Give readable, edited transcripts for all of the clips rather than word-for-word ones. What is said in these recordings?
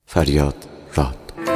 فریاد راد.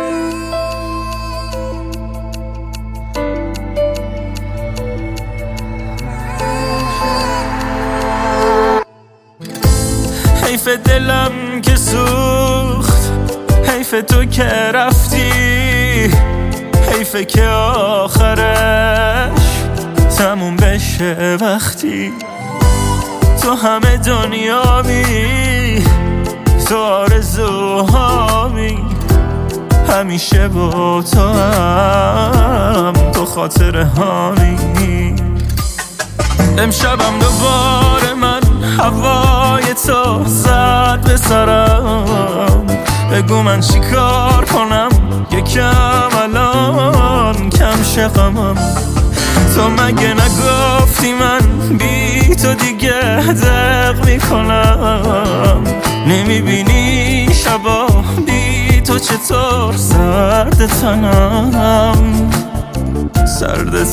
حیف دلم که سوخت، حیف تو که رفتی، حیف که آخرش تموم بشه وقتی تو همه دنیامی، تو آرزوهامی، همیشه با تو هم، تو خاطره هامی. امشبم دوباره من هوای تو زد به سرم، بگو من چی کار کنم یکم الان کم شقمم. تو مگه نگفتی من بی تو دیگه دق میکنم؟ نمیبینی شبا بی تو چطور سرد تنم، سرد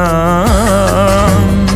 تنم.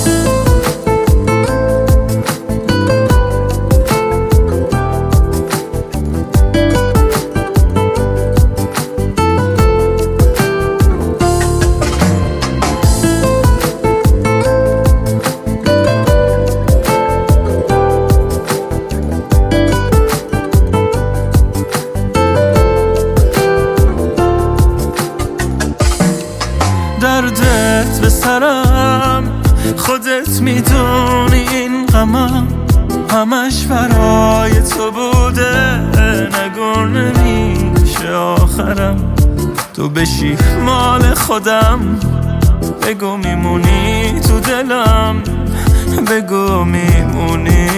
دردت به سرم، خودت میدونی این غمم همش برای تو بوده، نگو نمیشه آخرم تو بشی مال خودم. بگو میمونی تو دلم، بگو میمونی.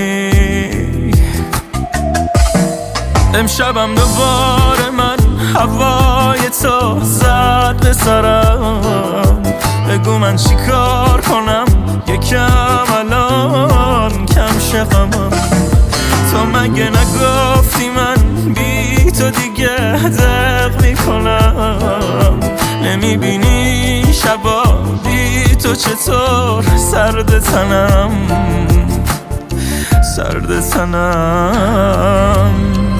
امشبم دوباره من هوای تو زد به سرم، بگو من چی کار کنم یکم الان کم شقمم. تو مگه نگفتی من بی تو دیگه دق میکنم؟ نمیبینی شبا بی تو چطور سرد تنم، سرد تنم.